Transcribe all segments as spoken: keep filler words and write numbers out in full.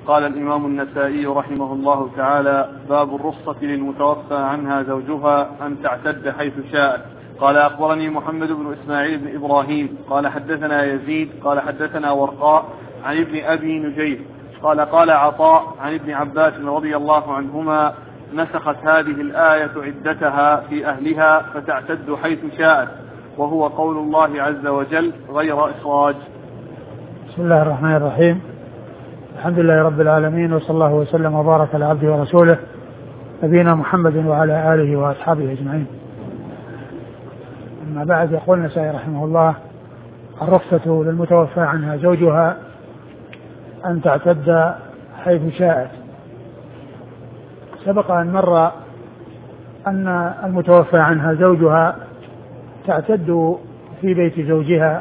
قال الإمام النسائي رحمه الله تعالى: باب الرخصة للمتوفى عنها زوجها أن تعتد حيث شاءت. قال: أخبرني محمد بن إسماعيل بن إبراهيم قال حدثنا يزيد قال حدثنا ورقاء عن ابن أبي نجيب قال قال عطاء عن ابن عباس رضي الله عنهما: نسخت هذه الآية عدتها في أهلها فتعتد حيث شاءت، وهو قول الله عز وجل غير إخراج. بسم الله الرحمن الرحيم. الحمد لله رب العالمين، وصلى الله وسلم وبارك على عبده ورسوله نبينا محمد وعلى آله وأصحابه أجمعين. أما بعد، يقول النسائي رحمه الله: الرخصة للمتوفى عنها زوجها أن تعتد حيث شاءت. سبق أن مر أن المتوفى عنها زوجها تعتد في بيت زوجها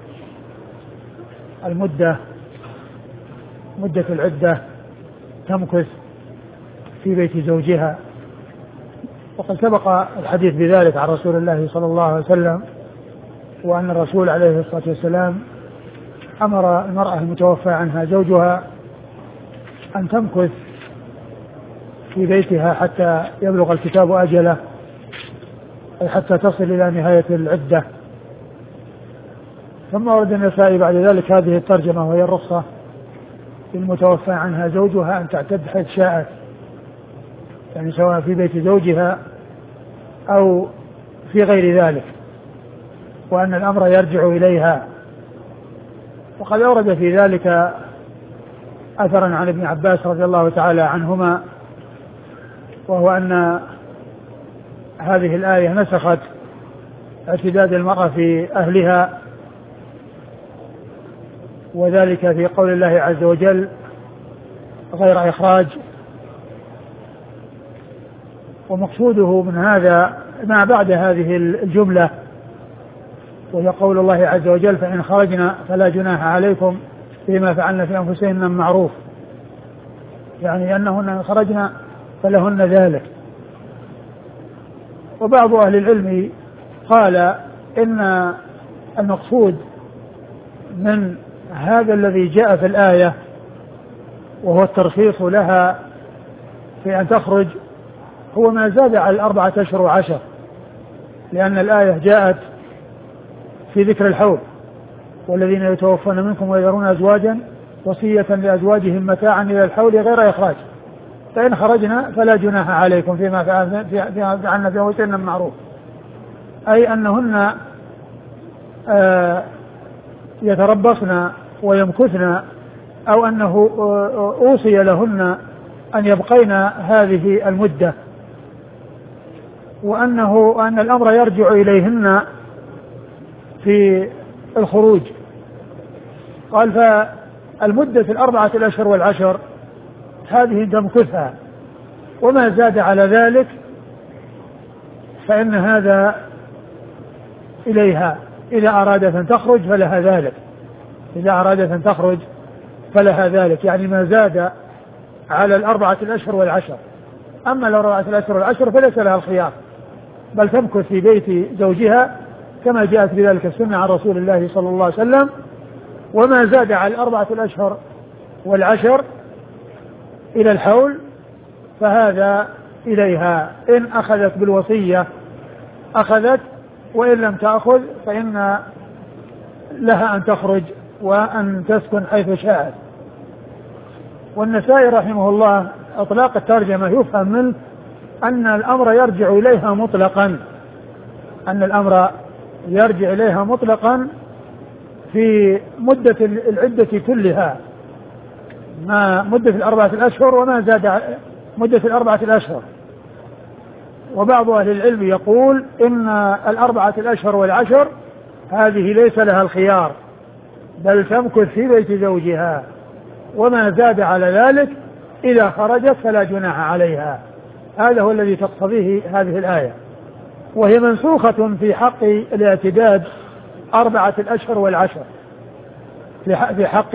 المدة مدة العدة تمكث في بيت زوجها، وقد سبق الحديث بذلك عن رسول الله صلى الله عليه وسلم، وأن الرسول عليه الصلاة والسلام أمر المرأة المتوفى عنها زوجها أن تمكث في بيتها حتى يبلغ الكتاب أجله، أي حتى تصل إلى نهاية العدة. ثم ورد النسائي بعد ذلك هذه الترجمة، وهي الرخصة للمتوفى عنها زوجها أن تعتد حيث شاءت، يعني سواء في بيت زوجها أو في غير ذلك، وأن الأمر يرجع إليها. وقد أورد في ذلك أثرا عن ابن عباس رضي الله تعالى عنهما، وهو أن هذه الآية نسخت اعتداد المرأة في أهلها، وذلك في قول الله عز وجل غير إخراج. ومقصوده من هذا ما بعد هذه الجملة، وهي قول الله عز وجل: فإن خرجنا فلا جناح عليكم فيما فعلنا في أنفسهن من معروف، يعني أنهن إن خرجنا فلهن ذلك. وبعض أهل العلم قال إن المقصود من هذا الذي جاء في الآية وهو الترخيص لها في أن تخرج هو ما زاد على الأربعة أشهر وعشر، لأن الآية جاءت في ذكر الحول: والذين يتوفون منكم ويذرون أزواجا وصية لأزواجهم متاعا إلى الحول غير إخراج، فإن خرجنا فلا جناح عليكم فيما فعلنا في أنفسهن من معروف، أي أنهن آه يتربصن ويمكثن، أو أنه أوصي لهن أن يبقين هذه المدة، وأنه أن الأمر يرجع إليهن في الخروج. قال: فالمدة الأربعة الأشهر والعشر هذه تمكثها، وما زاد على ذلك فإن هذا إليها، إذا أرادت أن تخرج فلها ذلك، إذا أرادت أن تخرج فلها ذلك، يعني ما زاد على الأربعة الأشهر والعشر. أما الأربعة الأشهر والعشر فليس لها الخيار، بل تمكث في بيت زوجها كما جاءت بذلك السنة عن رسول الله صلى الله عليه وسلم. وما زاد على الأربعة الأشهر والعشر إلى الحول فهذا إليها، إن أخذت بالوصية أخذت، وإن لم تأخذ فإن لها أن تخرج وأن تسكن حيث شاءت. والنسائي رحمه الله إطلاق الترجمة يفهم منه أن الأمر يرجع إليها مطلقا، أن الأمر يرجع إليها مطلقا في مدة العدة كلها، ما مدة الأربعة الأشهر وما زاد مدة الأربعة الأشهر. وبعض أهل العلم يقول إن الأربعة الأشهر والعشر هذه ليس لها الخيار، بل تمكث في بيت زوجها، وما زاد على ذلك إذا خرجت فلا جناح عليها. هذا هو الذي تقتضيه هذه الآية، وهي منسوخة في حق الاعتداد أربعة الأشهر والعشر، في حق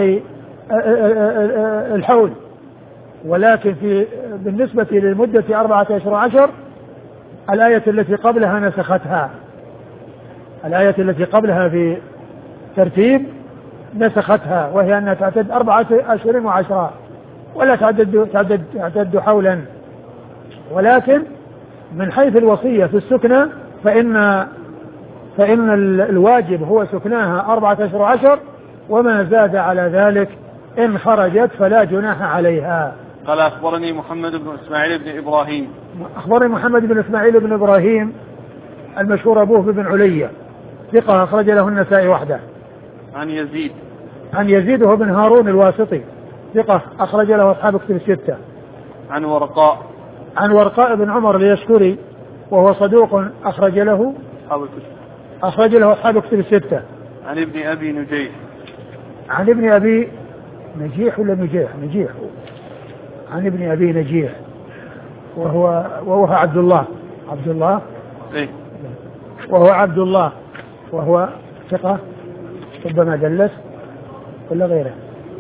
الحول، ولكن في بالنسبة للمدة أربعة أشهر وعشر الآية التي قبلها نسختها، الآية التي قبلها في ترتيب نسختها، وهي أنها تعتد أربعة أشهر وعشرة، ولا تعتد تعتد تعتد حولا، ولكن من حيث الوصية في السكنى فإن فإن الواجب هو سكناها أربعة أشهر عشر، وما زاد على ذلك إن خرجت فلا جناح عليها. قال أخبرني محمد بن إسماعيل بن إبراهيم. أخبرني محمد بن إسماعيل بن إبراهيم المشهور أبوه بن علية، ثقة أخرج له النسائي وحده. عن يزيد. عن يزيد هو بن هارون الواسطي، ثقة أخرج له أصحاب كتب الستة. عن ورقاء. عن ورقاء بن عمر اليشكري وهو صدوق أخرج له أصحاب الكتب. أخرج له أصحاب كتب الستة. عن ابن أبي نجيح. عن ابن أبي نجيح ولا نجيح؟ نجيح. عن ابن أبي نجيح وهو وهو عبد الله عبد الله إيه؟ وهو عبد الله وهو ثقة ربما دلس ولا غيره.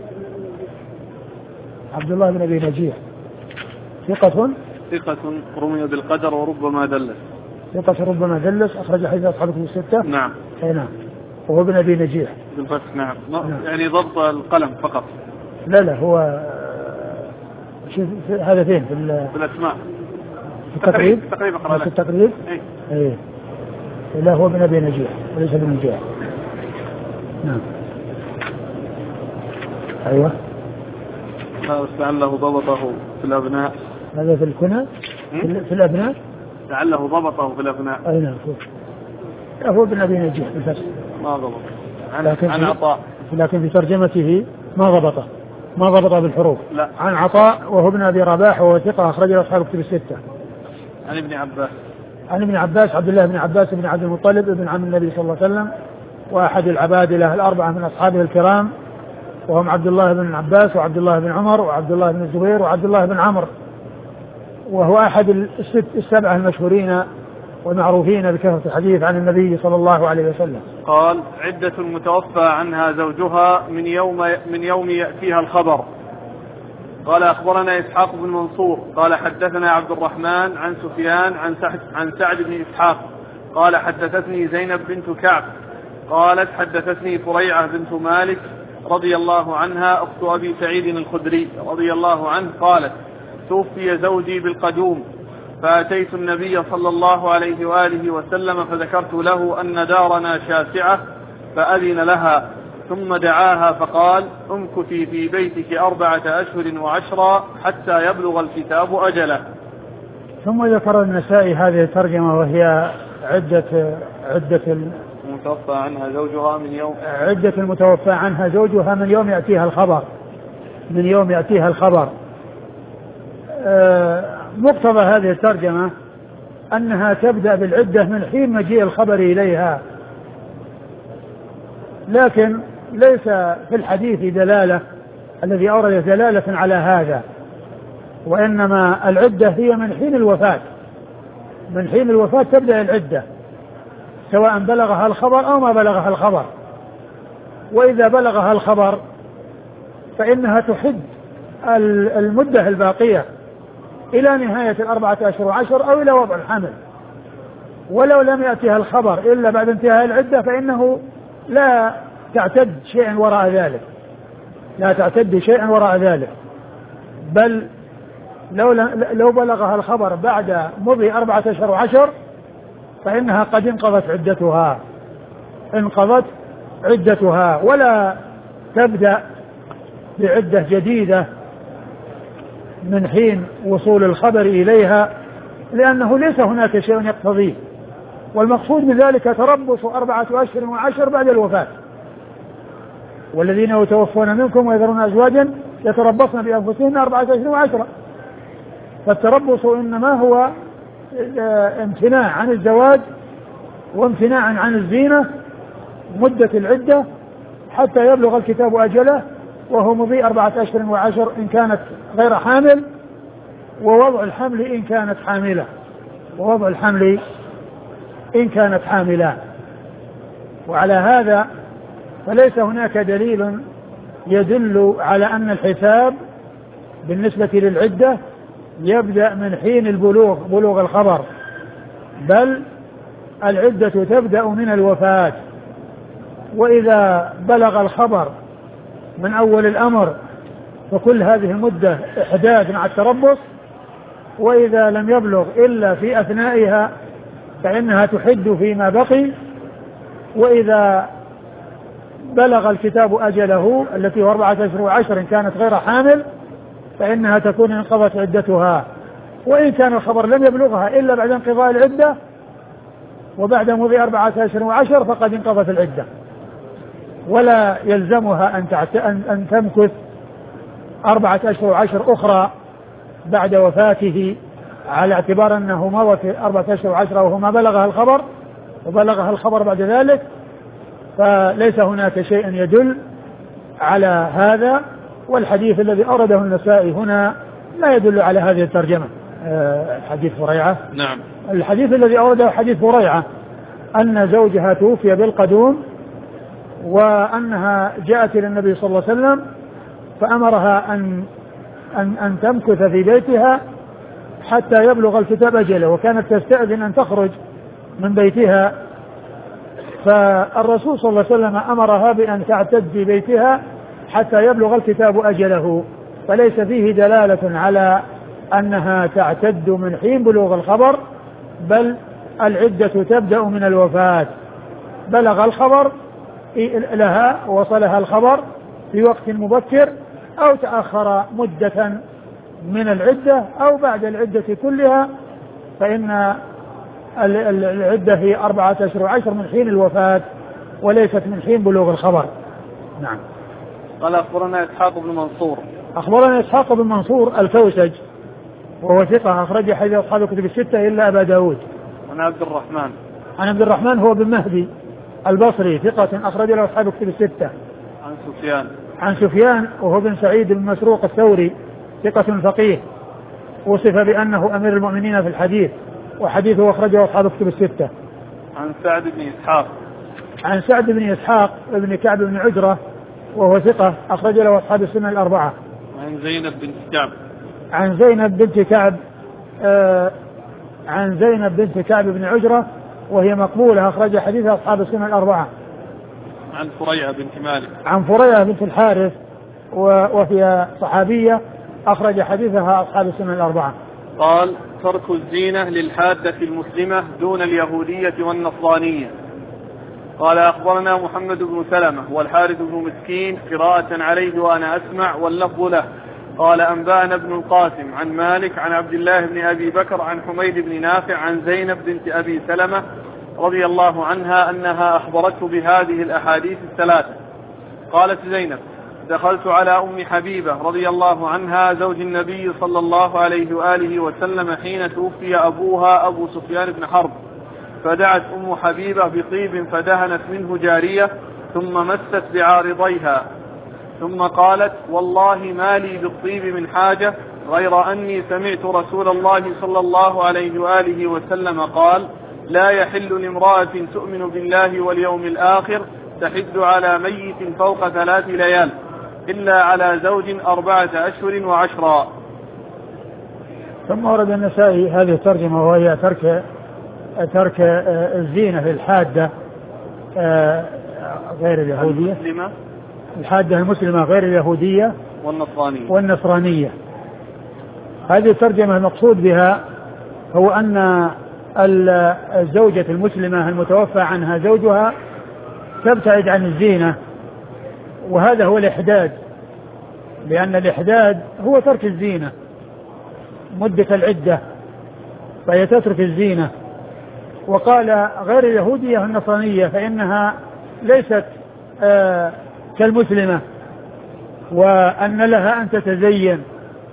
عبد الله بن أبي نجيح ثقة ثقة رمي بالقدر وربما دلس. ثقة ربما دلس، أخرج حديث أصحاب الكتب الستة. نعم. أي نعم. وهو ابن أبي نجيح بالفتح. نعم. نعم. يعني نعم. ضبط القلم فقط. لا لا هو شوف هذا فين في, في الأسماء في التقريب تقريبا في التقريب. اي ايه لا هو ابن أبي نجيح وليس ابن نجيح. نعم. أيوة. هذا لعله ضبطه في الأبناء. هذا في الكنى في, في الأبناء لعله ضبطه في الأبناء. أي نعم. هو ابن أبي نجيح بالفتح ما ضبط. عن, عن عطاء، لكن في ترجمته ما ضبطه ما ضبطه بالحروف. لا. عن عطاء وهو ابن أبي رباح وهو ثقة أخرج له أصحاب كتب الستة. عن ابن عباس. عن ابن عباس عبد الله بن عباس بن عبد المطلب ابن عم النبي صلى الله عليه وسلم، وأحد العبادلة الأربعة من أصحابه الكرام، وهم عبد الله بن عباس وعبد الله بن عمر وعبد الله بن الزبير وعبد الله بن عمرو، وهو أحد الست السبعة المشهورين والمعروفين بكثرة الحديث عن النبي صلى الله عليه وسلم. قال: عدة المتوفى عنها زوجها من يوم من يوم يأتيها الخبر. قال: أخبرنا إسحاق بن منصور قال حدثنا عبد الرحمن عن سفيان عن سعد, عن سعد بن إسحاق قال حدثتني زينب بنت كعب قالت حدثتني فريعة بنت مالك رضي الله عنها أخت أبي سعيد الخدري رضي الله عنه قالت: توفي زوجي بالقدوم، فأتيت النبي صلى الله عليه وآله وسلم فذكرت له أن دارنا شاسعة فأذن لها، ثم دعاها فقال: امكثي في بيتك أربعة أشهر وعشرا حتى يبلغ الكتاب أجله. ثم ذكر النسائي هذه الترجمة وهي عدة عدة المتوفى عنها زوجها من يوم عدة المتوفى عنها زوجها من يوم يأتيها الخبر من يوم يأتيها الخبر. مقتضى هذه الترجمة أنها تبدأ بالعدة من حين مجيء الخبر إليها، لكن ليس في الحديث دلالة الذي أورد دلالة على هذا، وإنما العدة هي من حين الوفاة من حين الوفاة تبدأ العدة، سواء بلغها الخبر أو ما بلغها الخبر. وإذا بلغها الخبر فإنها تحد المدة الباقية إلى نهاية الأربعة أشهر وعشر أو إلى وضع الحمل. ولو لم يأتها الخبر إلا بعد انتهاء العدة فإنه لا تعتد شيئا وراء ذلك لا تعتد شيئا وراء ذلك بل لو لو بلغها الخبر بعد مضي أربعة أشهر وعشر فإنها قد انقضت عدتها انقضت عدتها ولا تبدأ بعدة جديدة من حين وصول الخبر إليها، لأنه ليس هناك شيء يقتضيه، والمقصود من ذلك تربص أربعة أشهر وعشر بعد الوفاة. والذين يتوفون منكم ويذرون أزواجا يتربصن بأنفسهن أربعة أشهر وعشرة. فالتربص إنما هو امتناع عن الزواج وامتناع عن الزينة مدة العدة حتى يبلغ الكتاب أجله، وهو مضي أربعة أشهر وعشر إن كانت غير حامل، ووضع الحمل إن كانت حاملة ووضع الحمل إن كانت حاملة. وعلى هذا فليس هناك دليل يدل على أن الحساب بالنسبة للعدة يبدأ من حين البلوغ بلوغ الخبر، بل العدة تبدأ من الوفاة. وإذا بلغ الخبر من أول الأمر فكل هذه المدة إحداد مع التربص، وإذا لم يبلغ إلا في أثنائها فإنها تحد فيما بقي، وإذا بلغ الكتاب أجله التي هو أربعة أشهر وعشر إن كانت غير حامل فإنها تكون انقضت عدتها، وإن كان الخبر لم يبلغها إلا بعد انقضاء العدة وبعد مضي أربعة أشهر وعشر فقد انقضت العدة، ولا يلزمها أن, تعت... أن... أن تمكث أربعة أشهر وعشر أخرى بعد وفاته، على اعتبار أنه مضت أربعة أشهر وعشرة وهو ما بلغها الخبر وبلغها الخبر بعد ذلك، فليس هناك شيء يدل على هذا. والحديث الذي أورده النسائي هنا لا يدل على هذه الترجمة. أه حديث فريعة. نعم. الحديث الذي أورده حديث فريعة أن زوجها توفي بالقدوم، وأنها جاءت إلى النبي صلى الله عليه وسلم فأمرها أن أن, أن تمكث في بيتها حتى يبلغ الكتاب أجله، وكانت تستأذن أن تخرج من بيتها، فالرسول صلى الله عليه وسلم أمرها بأن تعتد في بيتها حتى يبلغ الكتاب أجله، فليس فيه دلالة على أنها تعتد من حين بلوغ الخبر، بل العدة تبدأ من الوفاة. بلغ الخبر لها ووصلها الخبر في وقت مبكر أو تأخر مدة من العدة أو بعد العدة كلها، فإن العدة هي أربعة أشهر وعشر من حين الوفاة وليست من حين بلوغ الخبر. نعم. قال أخبرنا إسحاق بن منصور. أخبرنا إسحاق بن منصور الكوسج وهو ثقة أخرج حديث أصحاب الكتب الستة إلا أبا داود. عن عبد الرحمن. عن عبد الرحمن هو بن مهدي البصري ثقة أخرج له أصحاب الكتب الستة. عن سفيان. عن سفيان وهو بن سعيد بن مسروق الثوري ثقة فقيه، وصف بأنه أمير المؤمنين في الحديث، وحديثه أخرجه أصحاب الكتب الستة. عن سعد بن إسحاق. عن سعد بن إسحاق بن كعب بن عجرة وهو ثقة أخرج له أصحاب السنة الأربعة. عن زينب بنت كعب. عن زينب بنت كعب آه عن زينب بنت كعب بن عجرة وهي مقبولة أخرج حديثها أصحاب السنة الأربعة. عن فريعة بنت مالك. عن فريعة بنت الحارث وهي صحابية أخرج حديثها أصحاب السنة الأربعة. قال: ترك الزينة للحادة المسلمة دون اليهودية والنصرانية. قال: أخبرنا محمد بن سلمة والحارث بن مسكين قراءة عليه وأنا أسمع واللفظ له. قال: أنبأنا ابن القاسم عن مالك عن عبد الله بن أبي بكر عن حميد بن نافع عن زينب بنت أبي سلمة رضي الله عنها أنها أخبرته بهذه الأحاديث الثلاثة. قالت زينب: دخلت على أم حبيبة رضي الله عنها زوج النبي صلى الله عليه وآله وسلم حين توفي أبوها أبو سفيان بن حرب، فدعت أم حبيبة بطيب فدهنت منه جارية ثم مست بعارضيها، ثم قالت: والله ما لي بالطيب من حاجة غير أني سمعت رسول الله صلى الله عليه وآله وسلم قال: لا يحل لامرأة تؤمن بالله واليوم الآخر تحد على ميت فوق ثلاث ليال إلا على زوج أربعة أشهر وعشرا. ثم ورد النسائي هذه الترجمة وهي ترك ترك الزينة للحادة غير اليهودية، الحادة المسلمة غير اليهودية والنصرانية والنصرانية. هذه الترجمة المقصود بها هو أن الزوجة المسلمة المتوفى عنها زوجها تبتعد عن الزينة، وهذا هو الإحداد، لأن الإحداد هو ترك الزينة مدة العدة، فهي تترك الزينة. وقال غير اليهودية والنصرانية فإنها ليست آه كالمسلمة، وأن لها أن تتزين،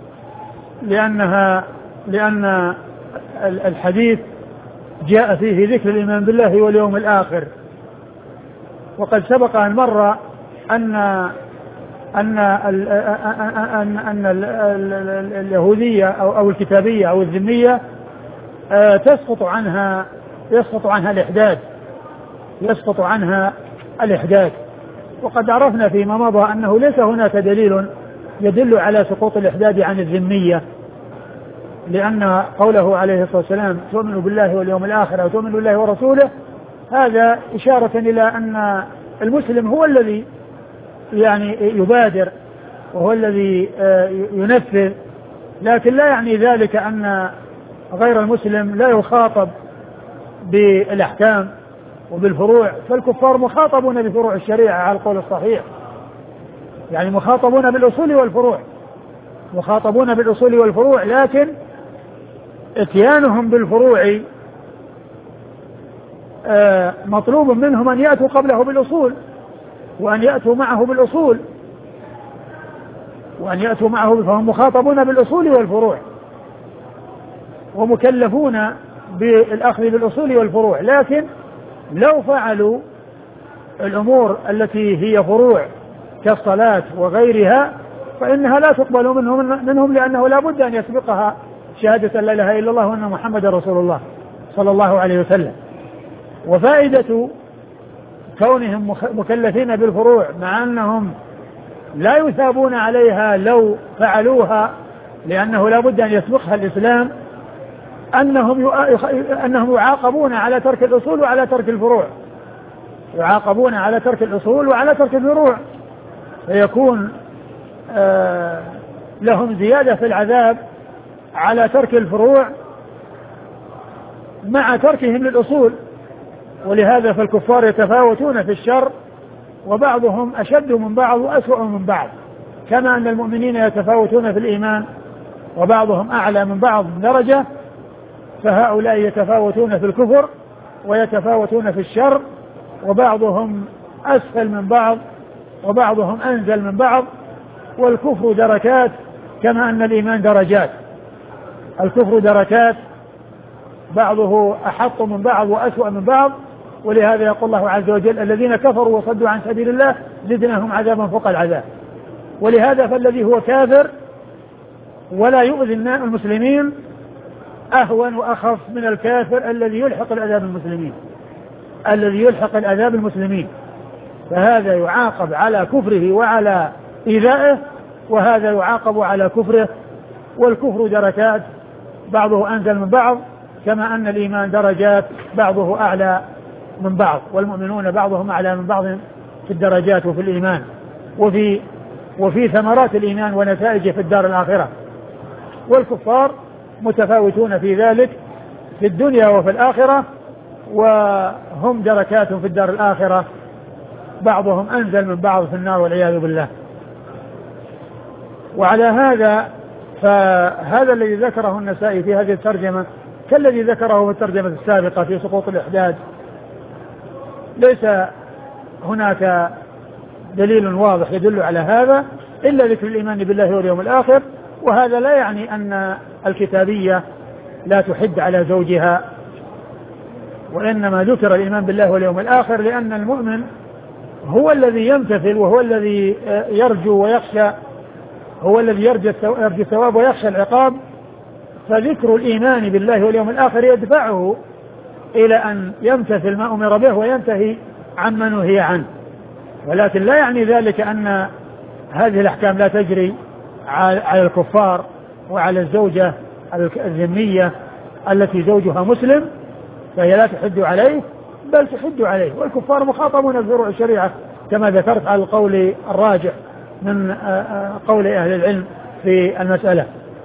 لأنها لأن الحديث جاء فيه ذكر الإيمان بالله واليوم الآخر، وقد سبق أن مر أن أن أن أن اليهودية أو الكتابية أو الذمية تسقط عنها يسقط عنها الإحداد يسقط عنها الإحداد وقد عرفنا فيما مضى أنه ليس هناك دليل يدل على سقوط الإحداد عن الذمية، لأن قوله عليه الصلاة والسلام تؤمن بالله واليوم الآخر أو تؤمن بالله ورسوله، هذا إشارة إلى أن المسلم هو الذي يعني يبادر وهو الذي ينفذ، لكن لا يعني ذلك أن غير المسلم لا يخاطب بالأحكام وبالفروع، فالكفار مخاطبون بفروع الشريعة على القول الصحيح، يعني مخاطبون بالأصول والفروع، مخاطبون بالأصول والفروع، لكن اتيانهم بالفروع مطلوب منهم أن يأتوا قبله بالأصول، وأن يأتوا معه بالأصول وأن يأتوا معه، فهم مخاطبون بالأصول والفروع ومكلفون بالأخذ بالأصول والفروع، لكن لو فعلوا الأمور التي هي فروع كالصلاة وغيرها فإنها لا تقبل منهم, منهم لأنه لا بد أن يسبقها شهادة لا إله إلا الله وأن محمد رسول الله صلى الله عليه وسلم. وفائدة كونهم مكلفين بالفروع مع أنهم لا يثابون عليها لو فعلوها لأنه لا بد أن يسبقها الإسلام، أنهم أنهم يعاقبون على ترك الأصول وعلى ترك الفروع، يعاقبون على ترك الأصول وعلى ترك الفروع، فيكون آه لهم زيادة في العذاب على ترك الفروع مع تركهم للأصول. ولهذا فالكفار يتفاوتون في الشر، وبعضهم أشد من بعض وأسوأ من بعض، كما أن المؤمنين يتفاوتون في الإيمان وبعضهم أعلى من بعض درجة، فهؤلاء يتفاوتون في الكفر ويتفاوتون في الشر، وبعضهم أسفل من بعض وبعضهم أنزل من بعض. والكفر دركات كما أن الإيمان درجات، الكفر دركات بعضه أحط من بعض وأسوأ من بعض. ولهذا يقول الله عز وجل الذين كفروا وصدوا عن سبيل الله زدناهم عذابا فوق العذاب. ولهذا فالذي هو كافر ولا يؤذي المسلمين أهون وأخف من الكافر الذي يلحق العذاب المسلمين الذي يلحق العذاب المسلمين فهذا يعاقب على كفره وعلى إيذائه، وهذا يعاقب على كفره. والكفر دركات بعضه أنزل من بعض، كما أن الإيمان درجات بعضه أعلى من بعض، والمؤمنون بعضهم أعلى من بعض في الدرجات وفي الإيمان وفي وفي ثمرات الإيمان ونتائجه في الدار الآخرة. والكفار متفاوتون في ذلك في الدنيا وفي الآخرة، وهم دركات في الدار الآخرة، بعضهم أنزل من بعض في النار والعياذ بالله. وعلى هذا فهذا الذي ذكره النسائي في هذه الترجمة كالذي ذكره في الترجمة السابقة في سقوط الإحداد، ليس هناك دليل واضح يدل على هذا إلا ذكر الإيمان بالله واليوم الآخر. وهذا لا يعني أن الكتابية لا تحد على زوجها، وإنما ذكر الإيمان بالله واليوم الآخر لأن المؤمن هو الذي يمتثل وهو الذي يرجو ويخشى، هو الذي يرجو الثواب ويخشى العقاب، فذكر الإيمان بالله واليوم الآخر يدفعه إلى أن يمتثل ما أمر به وينتهي عما نهي عنه. ولكن لا يعني ذلك أن هذه الأحكام لا تجري على الكفار وعلى الزوجة الذمية التي زوجها مسلم، فهي لا تحد عليه بل تحد عليه. والكفار مخاطبون بفروع الشريعة كما ذكرت على القول الراجح من قول أهل العلم في المسألة.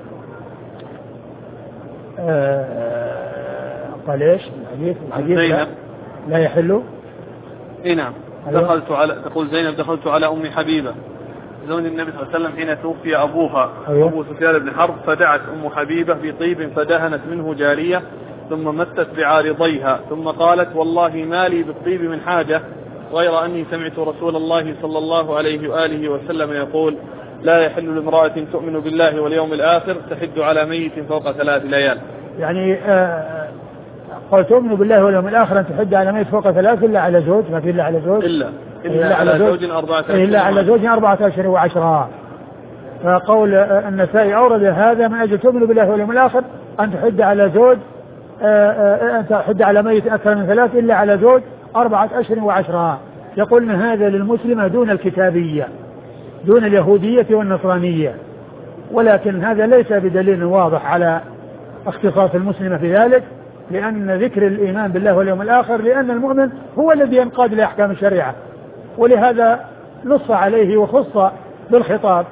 قال ايش الحديث؟ الحديث لا, لا يحل. اي نعم. دخلت على تقول زينب دخلت على أم حبيبة زوج النبي صلى الله عليه وسلم حين توفي أبوها أيوه. أبو سفيان بن حرب، فدعت أم حبيبة بطيب فدهنت منه جارية ثم مست بعارضيها ثم قالت والله ما لي بالطيب من حاجة غير أني سمعت رسول الله صلى الله عليه وآله وسلم يقول لا يحل لامرأة تؤمن بالله واليوم الآخر تحد على ميت فوق ثلاث ليال. يعني آه قال تؤمن بالله واليوم الآخر أن تحد على ميت فوق ثلاث إلا على زوج، ما في إلا على زوج إلا إلا, إلا على زوج أربعة أشهر إلا على زوج أربعة أشهر وعشرة. فقول النسائي أورد هذا من أجل تؤمن بالله واليوم الآخر أن تحد على زوج أن تحد على ميت أكثر من ثلاث إلا على زوج أربعة أشهر وعشرة. يقولنا هذا للمسلمة دون الكتابية دون اليهودية والنصرانية، ولكن هذا ليس بدليل واضح على اختصاص المسلمة في ذلك، لأن ذكر الإيمان بالله واليوم الآخر لأن المؤمن هو الذي ينقاد لأحكام الشريعة، ولهذا نص عليه وخص بالخطاب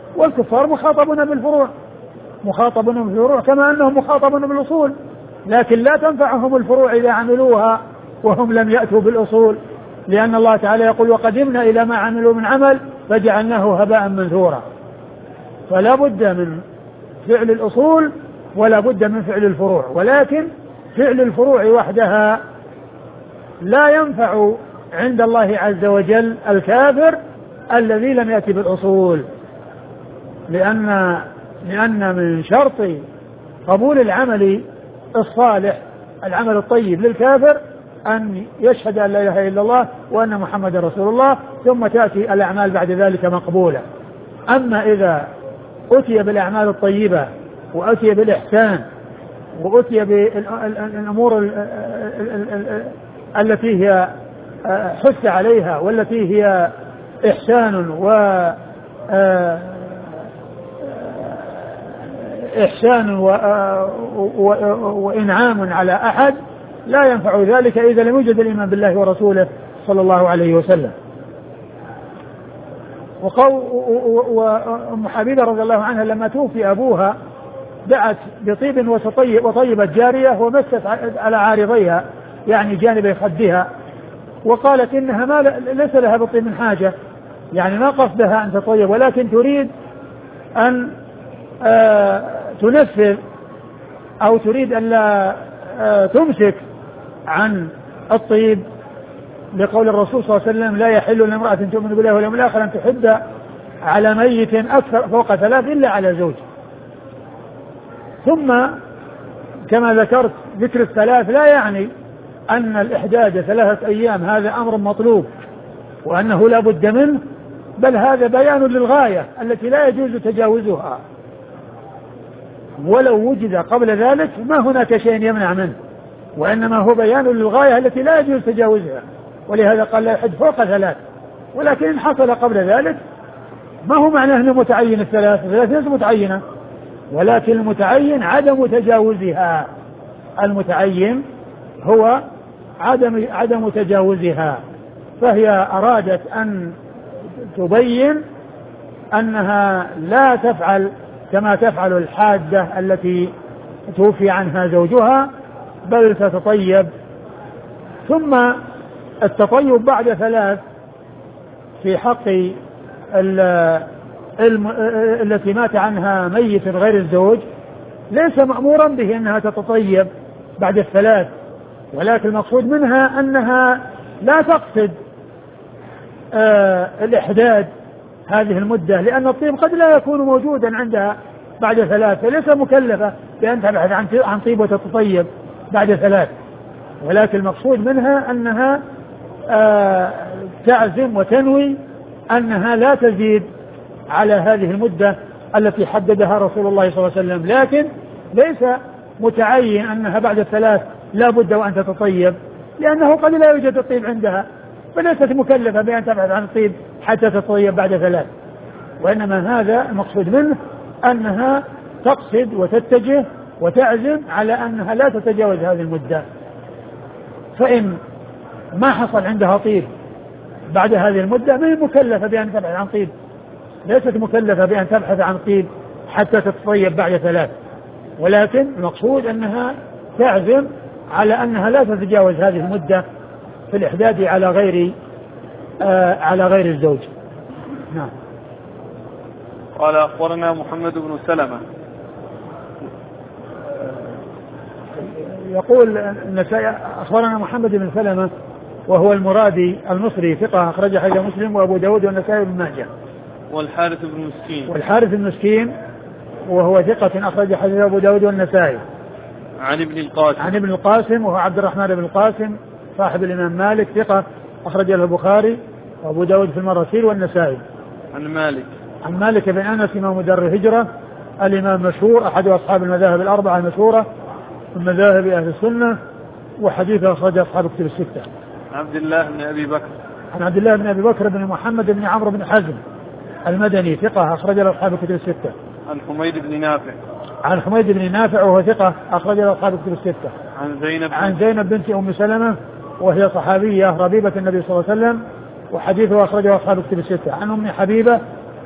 والكفار مخاطبون بالفروع مخاطبون بالفروع كما أنهم مخاطبون بالأصول، لكن لا تنفعهم الفروع إذا عملوها وهم لم يأتوا بالأصول، لأن الله تعالى يقول وقدمنا إلى ما عملوا من عمل فجعلناه هباء منثورا. فلا بد من فعل الأصول ولا بد من فعل الفروع، ولكن فعل الفروع وحدها لا ينفع عند الله عز وجل الكافر الذي لم يأتي بالأصول، لأن لأن من شرط قبول العمل الصالح العمل الطيب للكافر أن يشهد أن لا إله إلا الله وأن محمد رسول الله، ثم تأتي الأعمال بعد ذلك مقبولة. أما إذا أتي بالأعمال الطيبة وأتي بالإحسان وأتي بالأمور التي هي حث عليها والتي هي إحسان و إحسان و... و... وإنعام على أحد، لا ينفع ذلك إذا لم يوجد الإيمان بالله ورسوله صلى الله عليه وسلم. وأم حبيبة رضي الله عنها لما توفي أبوها دعت بطيب وطيبت جارية ومست على عارضيها يعني جانب خدها، وقالت إنها ما ليس لها بالطيب من حاجة، يعني ما قصدها أن تطيب ولكن تريد أن آه تنفذ أو تريد أن لا آه تمسك عن الطيب، لقول الرسول صلى الله عليه وسلم لا يحل لامرأة تؤمن بالله واليوم الآخر أن تحد على ميت أكثر فوق ثلاث إلا على زوج. ثم كما ذكرت ذكر الثلاث لا يعني أن الإحداد ثلاثة أيام هذا أمر مطلوب وأنه لا بد منه، بل هذا بيان للغاية التي لا يجوز تجاوزها، ولو وجد قبل ذلك ما هناك شيء يمنع منه، وإنما هو بيان للغاية التي لا يجوز تجاوزها، ولهذا قال لا يحد فوق ثلاث. ولكن إن حصل قبل ذلك ما هو معناه أنه متعين الثلاث، الثلاث ليس متعينة، ولكن المتعين عدم تجاوزها، المتعين هو عدم عدم تجاوزها. فهي أرادت أن تبين أنها لا تفعل كما تفعل الحادة التي توفي عنها زوجها، بل تتطيب. ثم التطيب بعد ثلاث في حق التي مات عنها ميت غير الزوج ليس مأمورا به أنها تتطيب بعد الثلاث، ولكن المقصود منها أنها لا تقصد آه الإحداد هذه المدة، لأن الطيب قد لا يكون موجودا عندها بعد ثلاث، فليس مكلفة بأن تبحث عن طيب وتتطيب بعد ثلاث، ولكن المقصود منها أنها آه تعزم وتنوي أنها لا تزيد على هذه المدة التي حددها رسول الله صلى الله عليه وسلم، لكن ليس متعين أنها بعد الثلاث لا بد وأن تتطيب، لأنه قد لا يوجد الطيب عندها، فليست مكلفة بأن تبحث عن الطيب حتى تتطيب بعد ثلاث، وإنما هذا المقصود منه أنها تقصد وتتجه وتعزم على أنها لا تتجاوز هذه المدة. فإن ما حصل عندها طيب بعد هذه المدة ما هي مكلفة بأن تبحث عن طيب، ليست مكلفة بأن تبحث عن طيب حتى تتطيب بعد ثلاث، ولكن المقصود أنها تعزم على أنها لا تتجاوز هذه المدة في الإحداد على غير آه على غير الزوج. نعم. قال أخبرنا محمد بن سلمة. يقول النسائي أخبرنا محمد بن سلمة وهو المرادي المصري ثقة أخرج حديث مسلم وأبو داود والنسائي بن ماجه. والحارث بن مسكين. والحارث المسكين وهو ثقة أخرج حديث أبو داود والنسائي. عن ابن القاسم. عن ابن القاسم وهو عبد الرحمن بن القاسم صاحب الإمام مالك ثقة أخرج له البخاري وأبو داود في المراسيل والنسائي. عن مالك. عن مالك بن أنس إمام دار الهجرة الإمام مشهور أحد أصحاب المذاهب الأربعة المشهورة من مذاهب أهل السنة، وحديثه أخرج أصحاب كتب الستة. عبد الله بن أبي بكر. عن عبد الله بن أبي بكر بن محمد بن عمرو بن حزم المدني ثقة أخرج له أصحاب كتب الستة. عن حميد بن نافع. عن حميد بن نافع وهو ثقة أخرج له أصحاب كتب الستة. عن زينب. عن زينب بنت أم سلمة وهي صحابية ربيبة النبي صلى الله عليه وسلم، وحديثه أخرجه أصحاب كتب الستة. عن أم حبيبة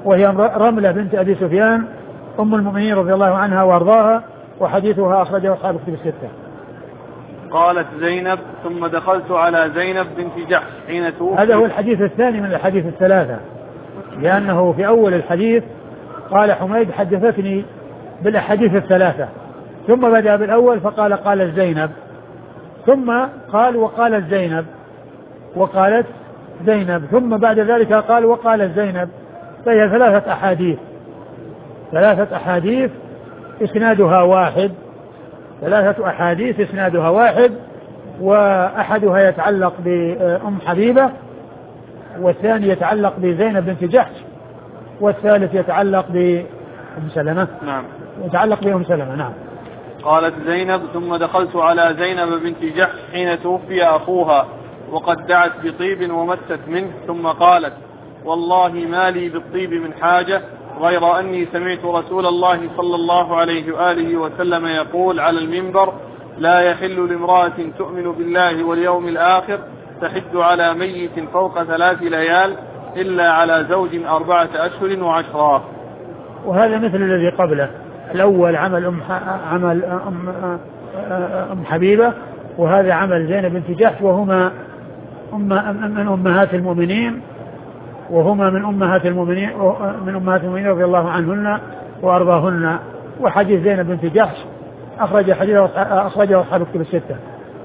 وهي رملة بنت أبي سفيان أم المؤمنين رضي الله عنها وأرضاها، وحديثها أخرجه أصحاب الكتب الستة. قالت زينب ثم دخلت على زينب بنت جحش حين توفي. هذا هو الحديث الثاني من الحديث الثلاثة، لأنه في أول الحديث قال حميد حدثتني بالأحاديث الثلاثة، ثم بدأ بالأول فقال قالت زينب، ثم قال وقالت زينب وقالت زينب، ثم بعد ذلك قال وقالت زينب. فهي ثلاثة أحاديث ثلاثة أحاديث إسنادها واحد ثلاثة أحاديث إسنادها واحد وأحدها يتعلق بأم حبيبة، والثاني يتعلق بزينب بنت جحش، والثالث يتعلق بأم سلمة. نعم. يتعلق بأم سلمة. نعم. قالت زينب ثم دخلت على زينب بنت جحش حين توفي أخوها وقد دعت بطيب ومست منه، ثم قالت والله ما لي بالطيب من حاجة غير أني سمعت رسول الله صلى الله عليه وآله وسلم يقول على المنبر لا يحل لامرأة تؤمن بالله واليوم الآخر تحد على ميت فوق ثلاث ليال إلا على زوج أربعة أشهر وعشرة. وهذا مثل الذي قبله، الأول عمل أم, عمل أم, أم حبيبة، وهذا عمل زينب بنت جحش، وهما أم من أمهات المؤمنين وهما من أمهات المؤمنين من أمهات المؤمنين رضي الله عنهن وأرضاهن. وحديث زينب بنت جحش أخرج حديثه أخرجه أصحاب الكتب الستة.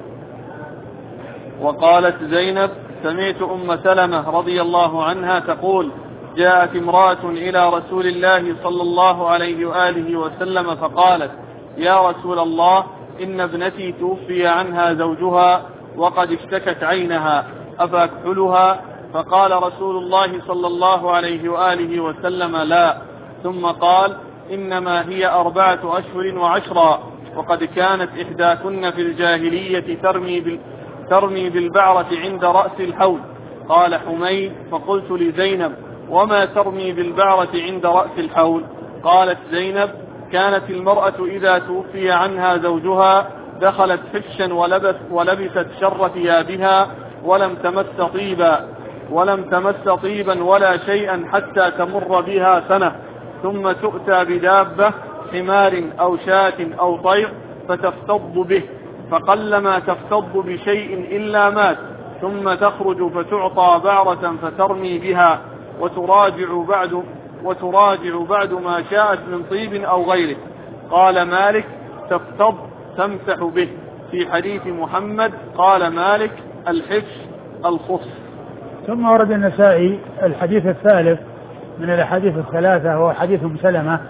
وقالت زينب سمعت أم سلمة رضي الله عنها تقول جاءت امرأة إلى رسول الله صلى الله عليه وآله وسلم فقالت يا رسول الله إن ابنتي توفي عنها زوجها وقد اشتكت عينها أفأكحلها؟ فقال رسول الله صلى الله عليه وآله وسلم لا، ثم قال إنما هي أربعة أشهر وعشرا، وقد كانت إحداكن في الجاهلية ترمي, بال ترمي بالبعرة عند رأس الحوض. قال حميد فقلت لزينب وما ترمي بالبعرة عند رأس الحوض؟ قالت زينب كانت المرأة إذا توفي عنها زوجها دخلت حشا ولبس ولبست شر ثيابها ولم تمس طيبا ولم تمس طيبا ولا شيئا حتى تمر بها سنة، ثم تؤتى بدابة حمار أو شاة أو طير فتفتض به، فقلما تفتض بشيء إلا مات، ثم تخرج فتعطى بعرة فترمي بها وتراجع بعد, وتراجع بعد ما شاءت من طيب أو غيره. قال مالك تفتض تمسح به. في حديث محمد قال مالك الحفش الخص. ثم ورد النسائي الحديث الثالث من الأحاديث الثلاثة وهو حديث أم سلمة،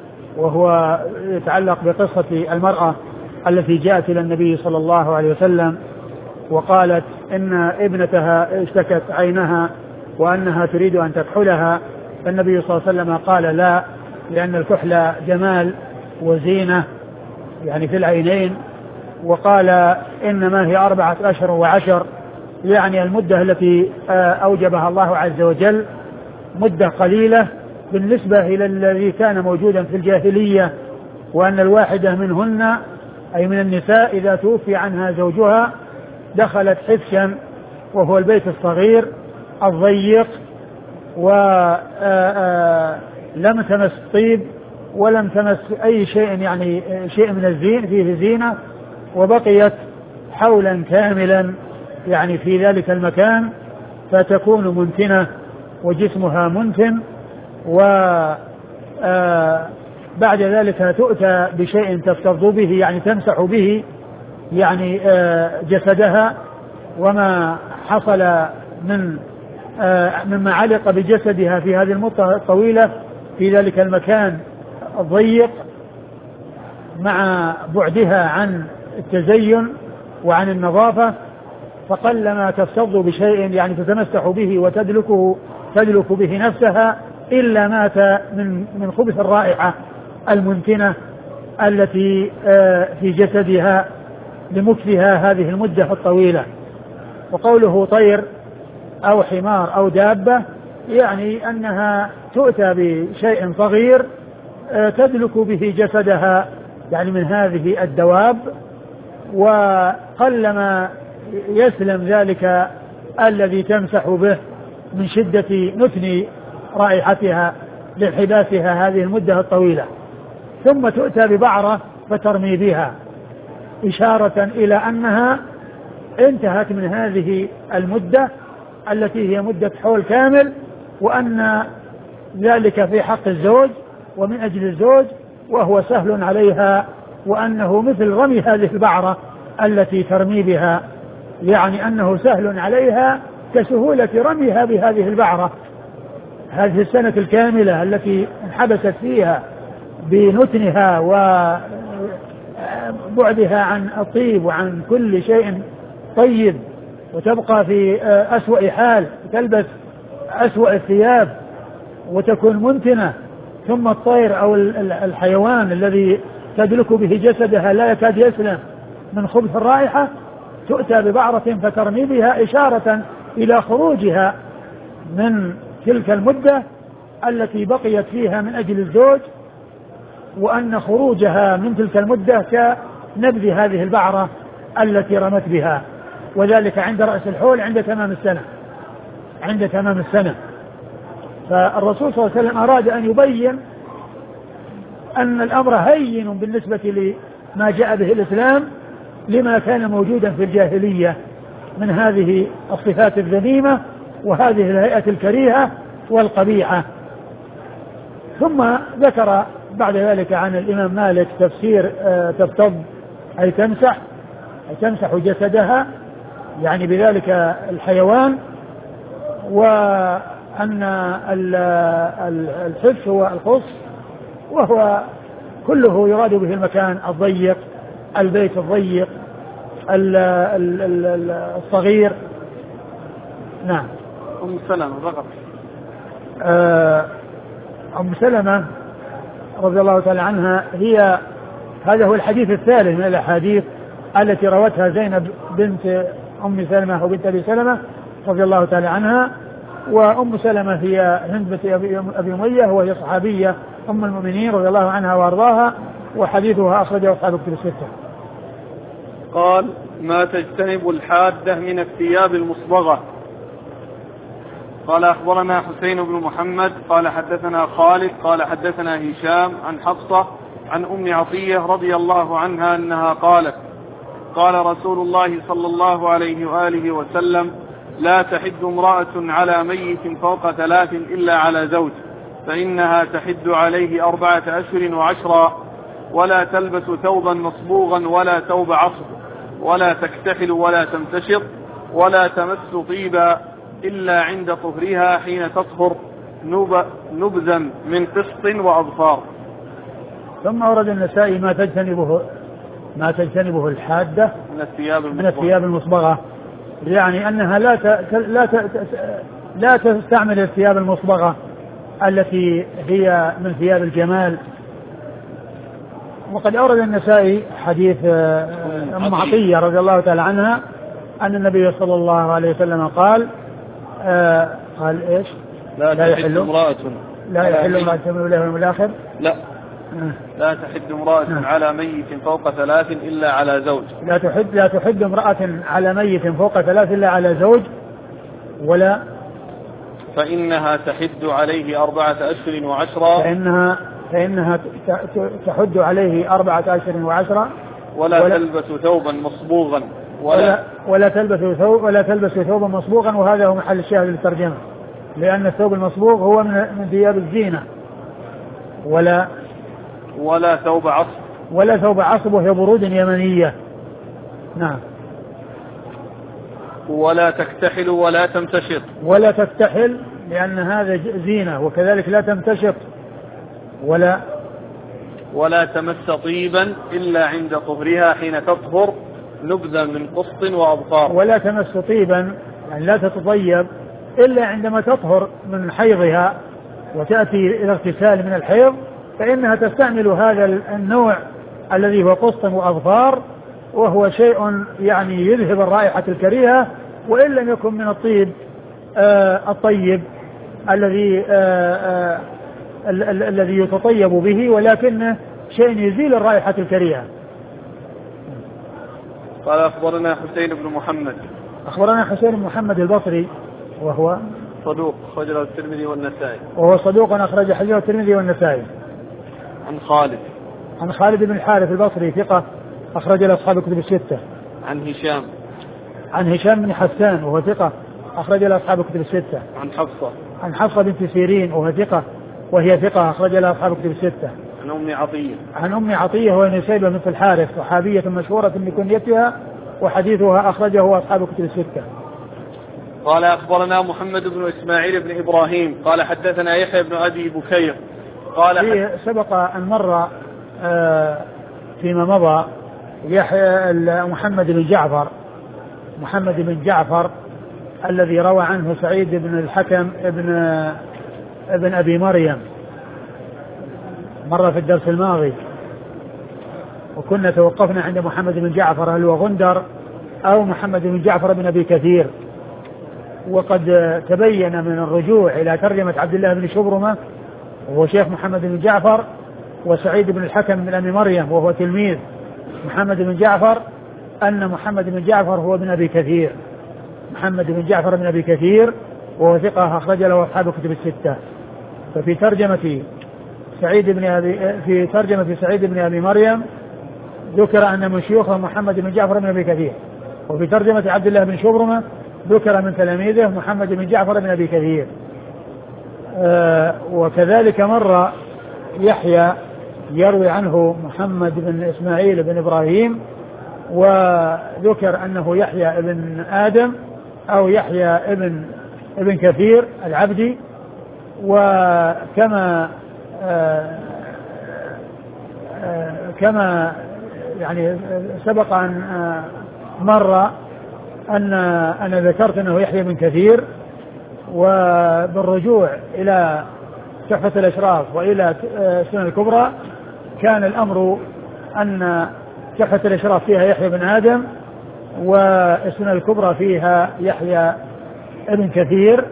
وهو يتعلق بقصة المرأة التي جاءت إلى النبي صلى الله عليه وسلم وقالت إن ابنتها اشتكت عينها وأنها تريد أن تكحلها، فالنبي صلى الله عليه وسلم قال لا، لأن الكحل جمال وزينة يعني في العينين، وقال إنما هي أربعة أشهر وعشر، يعني المدة التي أوجبها الله عز وجل مدة قليلة بالنسبة إلى الذي كان موجودا في الجاهلية، وأن الواحدة منهن أي من النساء إذا توفي عنها زوجها دخلت حفشا وهو البيت الصغير الضيق، ولم تمس طيب ولم تمس أي شيء يعني شيء من الزين فيه زينة، وبقيت حولا كاملا يعني في ذلك المكان، فتكون منتنة وجسمها منتن، وبعد ذلك تؤتى بشيء تفتض به يعني تمسح به يعني جسدها وما حصل من مما علق بجسدها في هذه المدة الطويلة في ذلك المكان الضيق مع بعدها عن التزين وعن النظافة، فقلما تفتض بشيء يعني تتمسح به وتدلكه تدلك به نفسها إلا مات من من خبث الرائحة المنتنة التي في جسدها لمكثها هذه المدة الطويلة. وقوله طير أو حمار أو دابة يعني أنها تؤتى بشيء صغير تدلك به جسدها يعني من هذه الدواب، وقلما يسلم ذلك الذي تمسح به من شدة نتن رائحتها لانحباسها هذه المدة الطويلة، ثم تؤتى ببعرة فترمي بها إشارة إلى أنها انتهت من هذه المدة التي هي مدة حول كامل، وأن ذلك في حق الزوج ومن أجل الزوج وهو سهل عليها، وأنه مثل رمي هذه البعرة التي ترمي بها، يعني أنه سهل عليها كسهولة رميها بهذه البعرة هذه السنة الكاملة التي انحبست فيها بنتنها وبعدها عن الطيب وعن كل شيء طيب، وتبقى في أسوأ حال، تلبس أسوأ الثياب وتكون منتنة، ثم الطير أو الحيوان الذي تدلك به جسدها لا يكاد يسلم من خبث الرائحة تؤتى ببعرة فترمي بها إشارة إلى خروجها من تلك المدة التي بقيت فيها من أجل الزوج، وأن خروجها من تلك المدة كنبذ هذه البعرة التي رمت بها، وذلك عند رأس الحول عند تمام السنة عند تمام السنة. فالرسول صلى الله عليه وسلم أراد أن يبين أن الأمر هين بالنسبة لما جاء به الإسلام لما كان موجودا في الجاهلية من هذه الصفات الذميمة وهذه الهيئة الكريهة والقبيحة. ثم ذكر بعد ذلك عن الإمام مالك تفسير آه تفتض أي تمسح أي تمسح جسدها يعني بذلك الحيوان، وأن الحف هو الخص وهو كله يراد به المكان الضيق، البيت الضيق الصغير. نعم. أم سلمة رقم أم سلمة رضي الله تعالى عنها هي هذا هو الحديث الثالث من الأحاديث التي روتها زينب بنت أم سلمة وبنت أبي سلمة رضي الله تعالى عنها. وأم سلمة هي هند بنت أبي أمية وهي صحابية أم المؤمنين رضي الله عنها وأرضاها، وحديثها أخرجه أصحاب الكتب الستة. قال: ما تجتنب الحادة من الثياب المصبغة. قال: أخبرنا حسين بن محمد قال حدثنا خالد قال حدثنا هشام عن حفصة عن أم عطية رضي الله عنها أنها قالت: قال رسول الله صلى الله عليه وآله وسلم: لا تحد امرأة على ميت فوق ثلاث إلا على زوج، فإنها تحد عليه أربعة أشهر وعشرا، ولا تلبس ثوبا مصبوغا ولا ثوب عصب، ولا تكتحل ولا تمتشط، ولا تمس طيبا إلا عند طهرها حين تطهر نبذا من قسط وأظفار. ثم أورد النسائي ما تجتنبه ما تجتنبه الحادة من الثياب المصبغة, من الثياب المصبغة يعني أنها لا ت... لا ت... لا تستعمل الثياب المصبغة التي هي من ثياب الجمال. وقد أورد النسائي حديث أم عطية رضي الله تعالى عنها أن النبي صلى الله عليه وسلم قال آه قال إيش؟ لا, لا يحل امرأة لا يحل امرأة من الله واليوم الآخر لا آه. لا تحد امرأة آه. على ميت فوق ثلاث إلا على زوج. لا تحد لا تحد امرأة على ميت فوق ثلاث إلا على زوج، ولا فإنها تحد عليه أربعة أشهر وعشرا فإنها فإنها تحد عليه أربعة أشهر وعشرا ولا, ولا تلبس ثوبا مصبوغا ولا ولا, ولا تلبس ثوب ولا تلبس ثوبا مصبوغا، وهذا هو محل الشاهد للترجمة، لأن الثوب المصبوغ هو من من ثياب الزينة. ولا ولا ثوب عصب ولا ثوب عصب وهي برود يمنية. نعم. ولا تكتحل ولا تمتشط ولا تكتحل لأن هذا زينة، وكذلك لا تمتشط. ولا ولا تمس طيبا إلا عند طهرها حين تطهر نبذا من قسط وأظفار. ولا تمس طيبا يعني لا تتطيب إلا عندما تطهر من حيضها وتأتي إلى اغتسال من الحيض، فإنها تستعمل هذا النوع الذي هو قسط وأظفار، وهو شيء يعني يذهب الرائحة الكريهة، وإن لم يكن من الطيب آه الطيب الذي آه آه ال- ال- الذي يتطيب به، ولكنه شيء يزيل الرائحة الكريهة. قال: أخبرنا حسين بن محمد أخبرنا حسين بن محمد البصري وهو صدوق أخرج له الترمذي والنسائي. وهو صدوق أخرج حديثه الترمذي والنسائي. عن خالد عن خالد بن الحارث البصري ثقة أخرج له أصحاب الكتب الستة. عن هشام عن هشام بن حسان وهو ثقة أخرج له أصحاب الكتب الستة. عن حفصة عن حفصة بنت سيرين وهو ثقة وهي ثقة أخرج لها أصحاب الكتب الستة. عن أم عطية عن أم عطية وهي نسيبة بنت الحارث صحابية مشهورة بكنيتها وحديثها أخرجه أصحاب الكتب الستة. قال أخبرنا محمد بن إسماعيل بن إبراهيم قال حدثنا يحيى بن أبي بكير قال حد... سبق أن مر آه فيما مضى يحيى محمد بن جعفر محمد بن جعفر الذي روى عنه سعيد بن الحكم ابن ابن أبي مريم مر في الدرس الماضي، وكنا توقفنا عند محمد بن جعفر هل هو غندر أو محمد بن جعفر بن أبي كثير. وقد تبين من الرجوع إلى ترجمة عبد الله بن شبرمة وهو شيخ محمد بن جعفر وسعيد بن الحكم بن أبي مريم وهو تلميذ محمد بن جعفر أن محمد بن جعفر هو ابن أبي كثير محمد بن جعفر بن أبي كثير وهو ثقة أخرج له أصحاب الكتب الستة. ففي ترجمة سعيد بن أبي في ترجمة سعيد بن أبي مريم ذكر أن من شيوخه محمد بن جعفر بن أبي كثير، وفي ترجمة عبد الله بن شبرمة ذكر من تلاميذه محمد بن جعفر بن أبي كثير. آه وكذلك مر يحيى يروي عنه محمد بن إسماعيل بن إبراهيم وذكر أنه يحيى ابن آدم أو يحيى ابن ابن كثير العبدي. وكما آه آه كما يعني سبق أن آه مر أن أنا ذكرت أنه يحيى بن كثير، وبالرجوع إلى تحفة الأشراف وإلى السنن الكبرى كان الأمر أن تحفة الأشراف فيها يحيى بن آدم والسنن الكبرى فيها يحيى ابن كثير،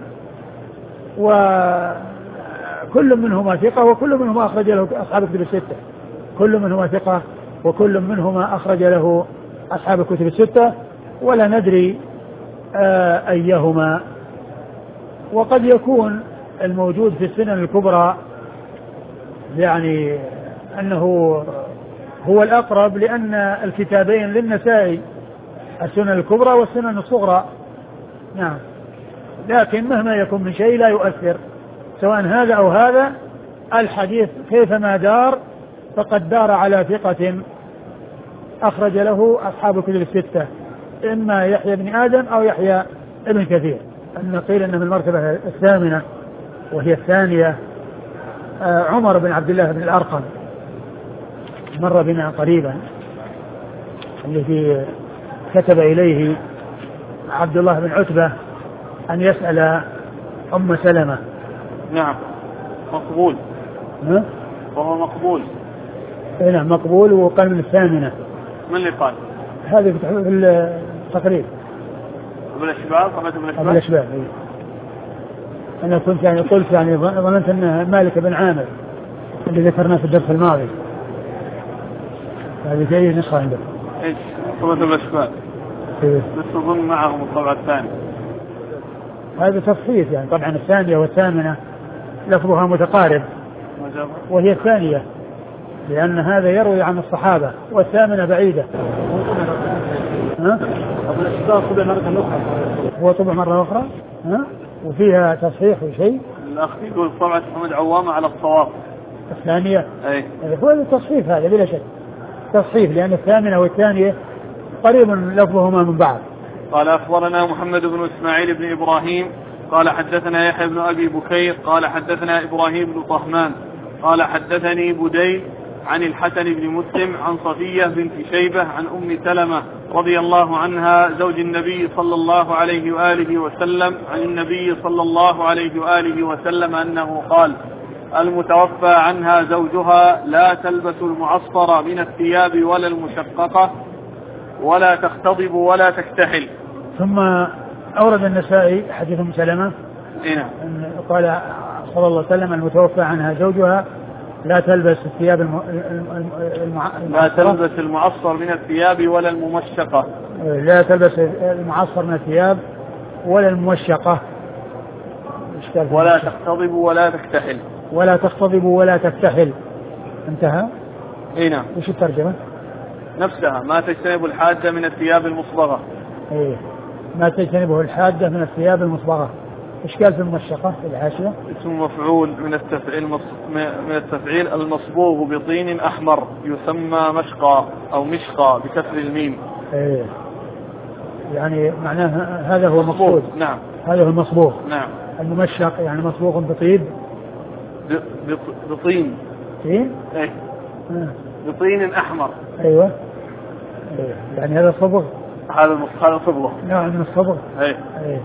وكل منهما ثقة وكل منهما أخرج له أصحاب الكتب الستة كل منهما ثقة وكل منهما أخرج له أصحاب الكتب الستة ولا ندري آه أيهما. وقد يكون الموجود في السنن الكبرى يعني أنه هو الأقرب لأن الكتابين للنسائي السنن الكبرى والسنن الصغرى. نعم، لكن مهما يكون من شيء لا يؤثر سواء هذا أو هذا، الحديث كيفما دار فقد دار على ثقة أخرج له أصحاب الكتب الستة، إما يحيى بن آدم أو يحيى ابن كثير. أن قيل أن من المرتبة الثامنة وهي الثانية عمر بن عبد الله بن الأرقم مر بنا قريبا الذي كتب إليه عبد الله بن عتبة أن يسأل أم سلمة. نعم مقبول. ها؟ وهو مقبول. نعم مقبول وقال من الثامنة. من اللي قال؟ هذه في التقريب. ابن الشباب قرأت ابن الشباب. ابن الشباب. أنا كنت يعني قلت يعني ظننت أن مالك بن عامر اللي ذكرناه في الدرس الماضي. هذه جاية نسخة عنده. إيش؟ قرأت ابن الشباب. إيه. بس أظن معهم الطبعة الثانية. هذا تصحيح يعني طبعا الثانية والثامنة لفظها متقارب وهي الثانية لأن هذا يروي عن الصحابة والثامنة بعيدة. ها؟ ابن الشباب طبع مرة أخرى. هو طبع مرة أخرى؟ ها؟ وفيها تصحيح وشيء. الأخ يقول طبعة محمد عوامة على الصواب. الثانية. أي. هو التصحيح هذا بلا شك تصحيح لأن الثامنة والثانية قريب لفظهما من بعض. قال أخبرنا محمد بن إسماعيل بن إبراهيم قال حدثنا يحيى بن أبي بكير قال حدثنا إبراهيم بن طهمان قال حدثني بديل عن الحسن بن مسلم عن صفية بنت شيبة عن أم سلمة رضي الله عنها زوج النبي صلى الله عليه وآله وسلم عن النبي صلى الله عليه وآله وسلم أنه قال: المتوفى عنها زوجها لا تلبس المعصفر من الثياب ولا المشققة ولا تختضب ولا تكتحل. ثم أورد النسائي حديث أم سلمة إيه؟ قال صلى الله عليه وسلم: المتوفى عنها زوجها لا تلبس الثياب الم... المع... لا تلبس المعصفر من الثياب ولا الممشقة. لا تلبس المعصفر من الثياب ولا الممشقة. إشكال ولا تختضب ولا تكتحل. ولا تختضب ولا تكتحل انتهى. اي نعم. وش الترجمة؟ نفسها ما تجتنب الحادة من الثياب المصبغة. ايه ما تجتنبه الحادة من الثياب المصبغة. إشكال في المشقة في الحاشية. اسم مفعول من التفعيل من التفعيل المصبوغ بطين أحمر يسمى مشقى أو مشقى بكسر الميم. ايه يعني معناه هذا هو المقصود. نعم هذا هو المصبوغ. نعم. الممشق يعني مصبوغ بطيب بطين. طين. ايه آه. بطين أحمر. ايوه ايه يعني هذا صبغ. هذا هذا صبغه. نوع من الصبغ. ايه ايه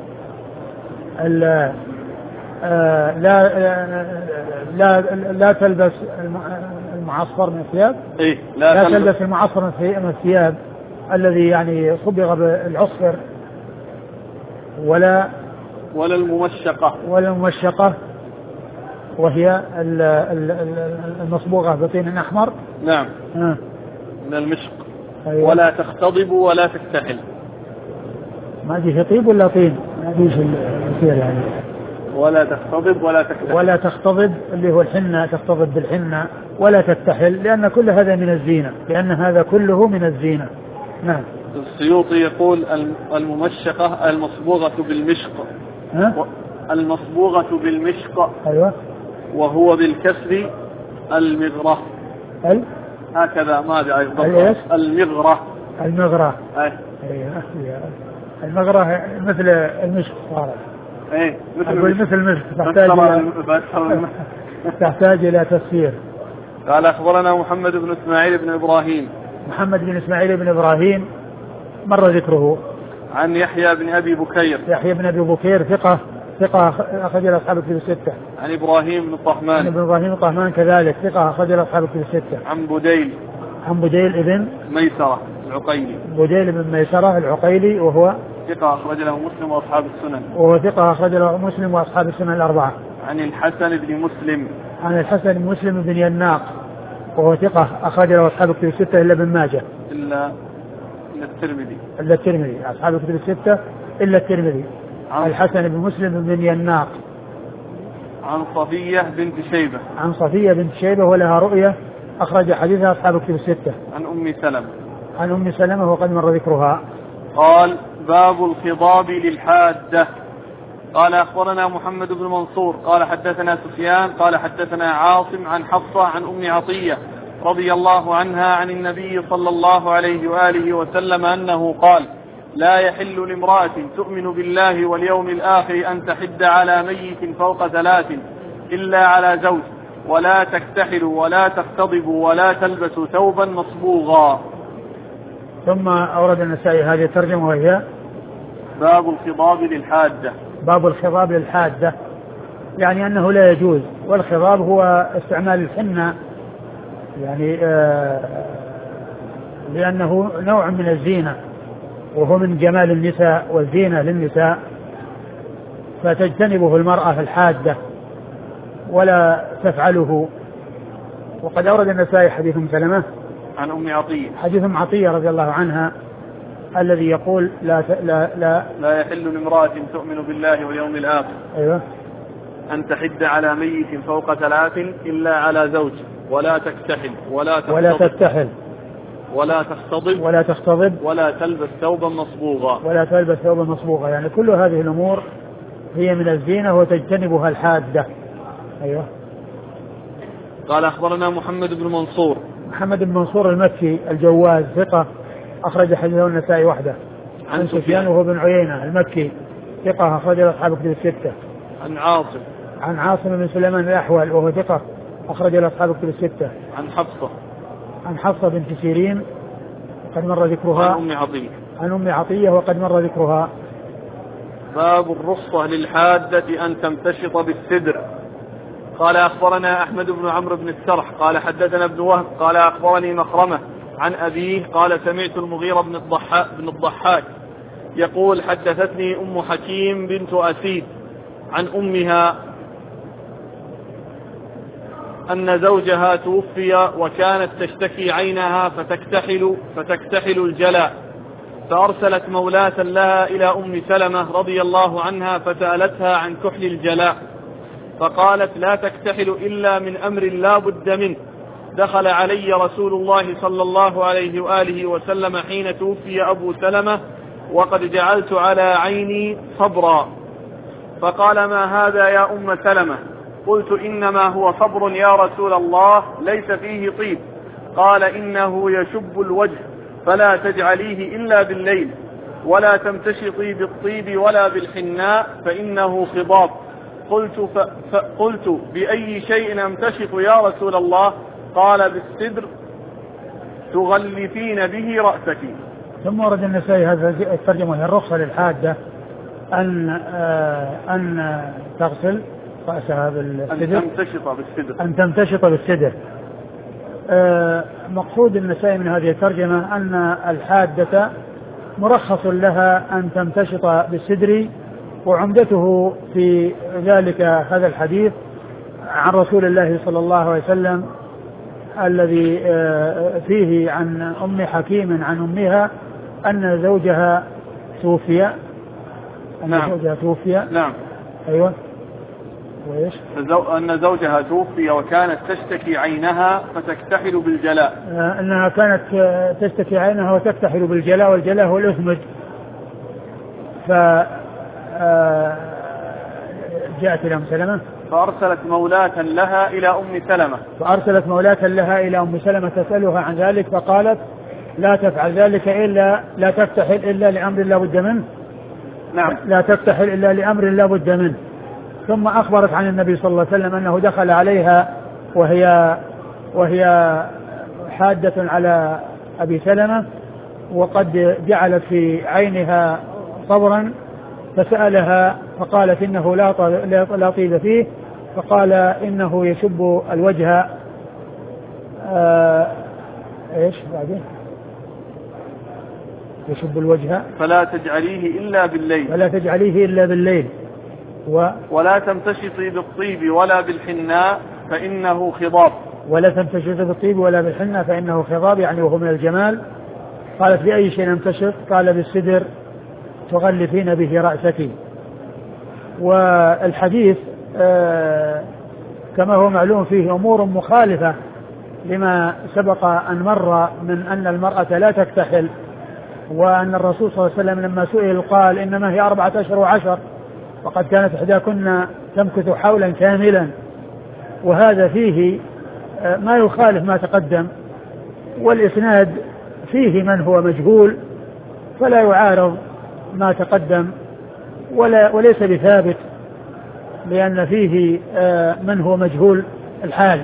لا آه لا لا لا تلبس المعصفر من الثياب. إيه لا, لا تلبس المعصفر من الثياب الذي يعني صبغ بالعصفر ولا ولا الممشقة ولا الممشقة وهي المصبوغة بطين أحمر. نعم آه. من المشق. أيوة. ولا تختضب ولا تكتحل. ما أدري طيب ولا طين ما أدري شو يصير يعني. ولا تختضب ولا تكتحل. ولا تختضب اللي هو الحنة تختضب بالحنة ولا تكتحل لأن كل هذا من الزينة لأن هذا كله من الزينة. نعم. السيوطي يقول الممشقة المصبوغة بالمشق. ها؟ المصبوغة بالمشق. أيوة. وهو بالكسر المغرة. ال هكذا ما أدري المغرة. المغرة. أي. أيوة. المغرة مثل المشق صارت. ايه مثل مثل المشق تحتاج إلى تحتاج إلى تفسير. قال أخبرنا محمد بن إسماعيل بن إبراهيم. محمد بن إسماعيل بن إبراهيم مر ذكره. عن يحيى بن أبي بكير. يحيى بن أبي بكير ثقة ثقة أخرج له أصحاب الكتب الستة. عن إبراهيم بن طهمان. عن إبراهيم بن طهمان كذلك ثقة أخرج له أصحاب الكتب الستة. عن بديل. عن بديل ابن ميسرة العقيلي. بديل بن ميسرة العقيلي وهو ثقة أخرج له مسلم وأصحاب السنن. وهو ثقة أخرج له مسلم وأصحاب السنن الأربعة. عن الحسن بن مسلم. عن الحسن بن مسلم بن يناق وهو ثقة أخرج له أصحاب الكتب الستة إلا ابن ماجه. إلا إلا الترمذي. إلا الترمذي أصحاب الكتب الستة إلا الترمذي. عن الحسن بن مسلم بن يناق. عن صفية بنت شيبة. عن صفية بنت شيبة ولها رؤية أخرج حديثها أصحاب الكتب الستة. عن أم سلمة. عن أم سلمة وقد مر ذكرها. قال باب الخضاب للحادة. قال أخبرنا محمد بن منصور قال حدثنا سفيان قال حدثنا عاصم عن حفصة عن أم عطية رضي الله عنها عن النبي صلى الله عليه وآله وسلم أنه قال لا يحل لامرأة تؤمن بالله واليوم الآخر أن تحد على ميت فوق ثلاث إلا على زوج ولا تكتحل ولا تختضب ولا تلبس ثوبا مصبوغا. ثم أورد النسائي هذه الترجمة وهي باب الخضاب للحادة. باب الخضاب للحادة يعني أنه لا يجوز. والخضاب هو استعمال الحنة يعني آه لأنه نوع من الزينة وهو من جمال النساء والزينة للنساء فتجتنبه المرأة الحادة ولا تفعله. وقد أورد النسائي حديث أم سلمة عن أم عطية حديث أم عطية رضي الله عنها الذي يقول لا لا لا, لا يحل لامرأة تؤمن بالله واليوم الآخر أيوة أن تحد على ميت فوق ثلاث إلا على زوج ولا تكتحل ولا تختضب ولا تكتحل ولا تختضب ولا تختضب ولا تلبس ثوبا مصبوغا ولا تلبس ثوبا مصبوغا يعني كل هذه الأمور هي من الزينة وتجتنبها الحادة. أيوة. قال أخبرنا محمد بن منصور. محمد بن منصور المكي الجواز ثقة أخرج حديثه النسائي وحده. عن, عن سفيان وهو بن عيينة المكي ثقة أخرج أصحاب الكتب الستة. عن عاصم عن عاصم بن سليمان الأحول وهو ثقة أخرج أصحاب الكتب الستة. عن حفصة عن حفصة بنت سيرين وقد مر ذكرها. عن أم عطية عن أم عطية وقد مر ذكرها. باب الرخصة للحادة أن تمتشط بالسدر. قال أخبرنا أحمد بن عمرو بن السرح قال حدثنا ابن وهب قال أخبرني مخرمة عن أبيه قال سمعت المغيرة بن الضحاك, بن الضحاك يقول حدثتني أم حكيم بنت أسيد عن أمها أن زوجها توفي وكانت تشتكي عينها فتكتحل فتكتحل الجلاء فأرسلت مولاة لها إلى أم سلمة رضي الله عنها فسألتها عن كحل الجلاء فقالت لا تكتحل إلا من أمر لا بد منه. دخل علي رسول الله صلى الله عليه وآله وسلم حين توفي أبو سلمة وقد جعلت على عيني صبرا فقال ما هذا يا أم سلمة؟ قلت إنما هو صبر يا رسول الله ليس فيه طيب. قال إنه يشب الوجه فلا تجعليه إلا بالليل ولا تمتشطي بالطيب ولا بالحناء فإنه خضاب. قلت, ف... فقلت بأي شيء أمتشط يا رسول الله؟ قال بالسدر تغلفين به رأسك. ثم ورد النسائي هذا الترجمة هي الرخصة للحادة أن أن تغسل رأسها بالسدر، أن تمتشط بالسدر أن تمتشط بالسدر. مقصود النسائي من هذه الترجمة أن الحادة مرخص لها أن تمتشط بالسدر، وعمدته في ذلك هذا الحديث عن رسول الله صلى الله عليه وسلم الذي فيه عن أم حكيم عن أمها أن زوجها توفي أن نعم. زوجها توفي نعم. أيوة. وإيش؟ أن زوجها توفي وكانت تشتكي عينها فتكتحل بالجلاء. أنها كانت تشتكي عينها وتكتحل بالجلاء، والجلاء هو الأثمج. ف جاءت إلى أم سلمة فأرسلت مولاة لها إلى أم سلمة فأرسلت مولاة لها إلى أم سلمة تسألها عن ذلك فقالت لا تفعل ذلك إلا لا تفتحل إلا لأمر لا بد منه. نعم. لا تفتحل إلا لأمر لا بد منه. ثم أخبرت عن النبي صلى الله عليه وسلم أنه دخل عليها وهي وهي حادة على أبي سلمة وقد جعلت في عينها صبرا، فسألها فقالت إنه لا لا طيب فيه، فقال إنه يشب الوجه. آه إيش بعدين؟ يشب الوجه فلا تجعليه إلا بالليل فلا تجعليه إلا بالليل و ولا تمتشطي بالطيب ولا بالحناء فإنه خضاب. ولا تمتشطي بالطيب ولا بالحناء فإنه خضاب، يعني وهو من الجمال. قالت بأي شيء نمتشط؟ قال بالسدر تغلفين به رأسك. والحديث آه كما هو معلوم فيه أمور مخالفة لما سبق أن مر من أن المرأة لا تكتحل، وأن الرسول صلى الله عليه وسلم لما سئل قال إنما هي أربعة أشهر وعشر، وقد كانت إحداكن تمكث حولا كاملا. وهذا فيه آه ما يخالف ما تقدم، والإسناد فيه من هو مجهول فلا يعارض ما تقدم ولا وليس بثابت، لأن فيه آه من هو مجهول الحال.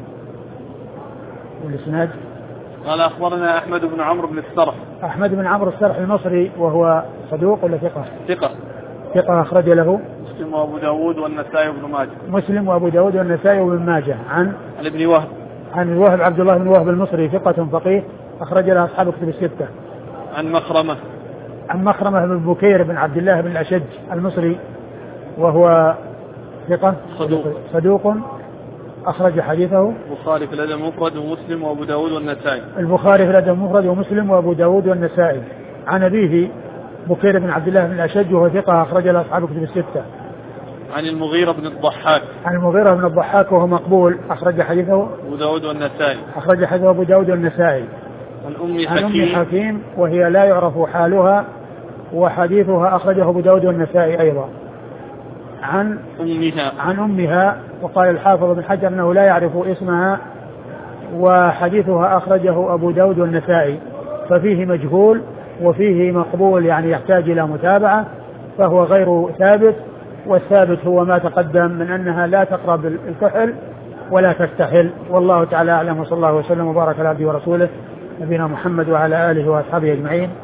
والإسناد قال أخبرنا أحمد بن عمرو بن السرح. أحمد بن عمرو السرح المصري وهو صدوق ولا ثقة؟ ثقة. ثقة أخرج له مسلم وأبو داود والنسائي وابن ماجه. مسلم وأبو داود والنسائي وابن ماجه. عن عن ابن وهب عن الوهب عبد الله بن وهب المصري ثقة فقيه أخرج له أصحاب كتب الستة. عن مخرمة عن مخرمة بن بكير بن عبد الله بن الأشج المصري وهو ثقة صدوق صدوق أخرج حديثه البخاري في الأدب المفرد ومسلم وأبو داود والنسائي. البخاري في الأدب المفرد ومسلم وأبو داود والنسائي. عن أبيه بكير بن عبد الله بن الأشج وهو ثقة أخرج له أصحاب كتب الستة. عن المغيرة بن الضحاك عن المغيرة بن الضحاك وهو مقبول أخرج حديثه أبو داود والنسائي. أخرج حديثه أبو داود والنسائي. عن أم عن حكيم, أم حكيم وهي لا يعرف حالها وحديثها أخرجه أبو داود والنسائي أيضا. عن أمها عن أمها وقال الحافظ بن حجر أنه لا يعرف اسمها وحديثها أخرجه أبو داود والنسائي، ففيه مجهول وفيه مقبول يعني يحتاج إلى متابعة، فهو غير ثابت. والثابت هو ما تقدم من أنها لا تقرب الكحل ولا تستحل. والله تعالى أعلم، وصلى الله وسلم وبارك على عبده ورسوله نبينا محمد وعلى آله وأصحابه أجمعين.